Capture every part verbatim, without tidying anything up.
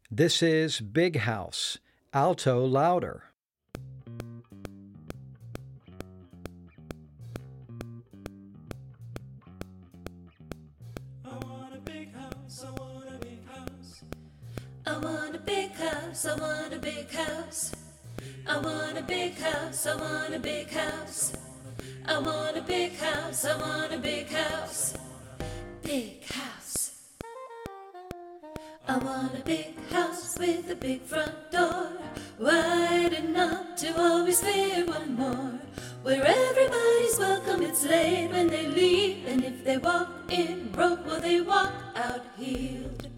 This is Big House, alto louder. I want a big house, I want a big house. I want a big house, I want a big house. I want a big house, I want a big house. I want a big house, I want a big house. Big house. I want a big house with a big front door, wide enough to always fit one more. Where everybody's welcome, it's late when they leave, and if they walk in broke, will they walk out healed?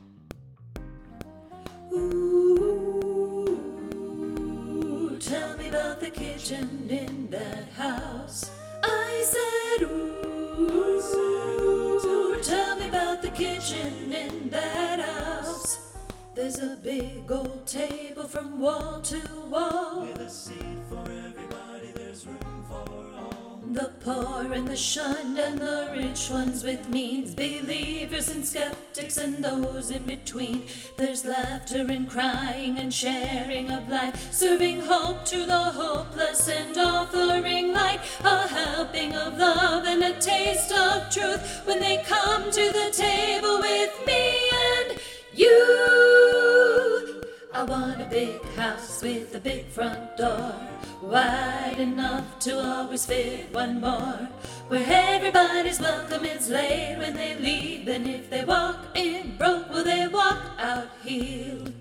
Ooh, tell me about the kitchen in that house. I said, ooh, tell me about the kitchen in that house. There's a big old table from wall to wall, With a seat for everybody, there's room for all. the poor and the shunned and the rich ones with means, believers and skeptics and those in between. There's laughter and crying and sharing of life, serving hope to the hopeless and offering light, a helping of love and a taste of truth when they come to the table with me and you. I want a big house with a big front door, wide enough to always fit one more. Where everybody's welcome, it's late when they leave, and if they walk in broke, will they walk out healed?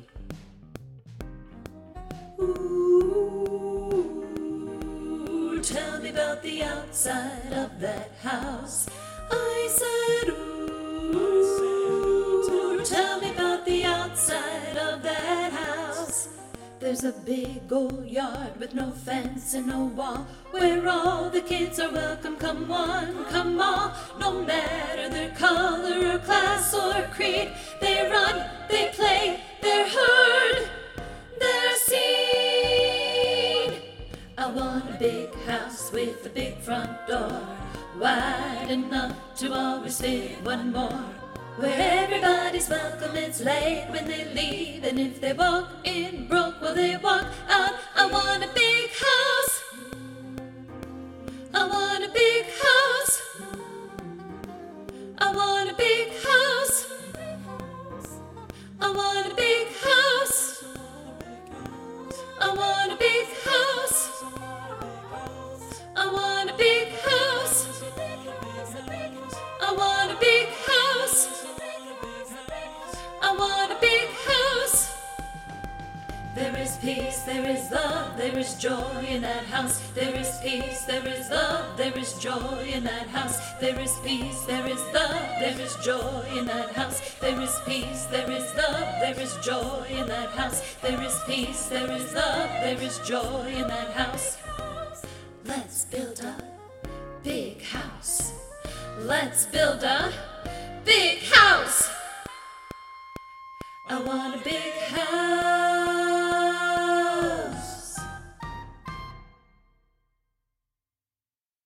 Ooh, tell me about the outside of that house. I said, ooh, tell me about the outside of that house. There's a big old yard with no fence and no wall, where all the kids are welcome, come one, come all. No matter their color or class or creed, they run, they play, they're heard, they're seen. I want a big house with a big front door, wide enough to always fit one more. Where everybody's welcome, it's late when they leave, and if they walk in broke, will they walk out? I want a big house. I want a big house. I want a big house. I want a big house. I want a big house. I want a big house. I want a big house. I want a big house. There is peace, there is love, there is joy in that house. There is peace, there is love, there is joy in that house. There is peace, there is love, there is joy in that house. There is peace, there is love, there is joy in that house. There is peace, there is love, there is joy in that house. Let's build a big house. Let's build a big house. I want a big house.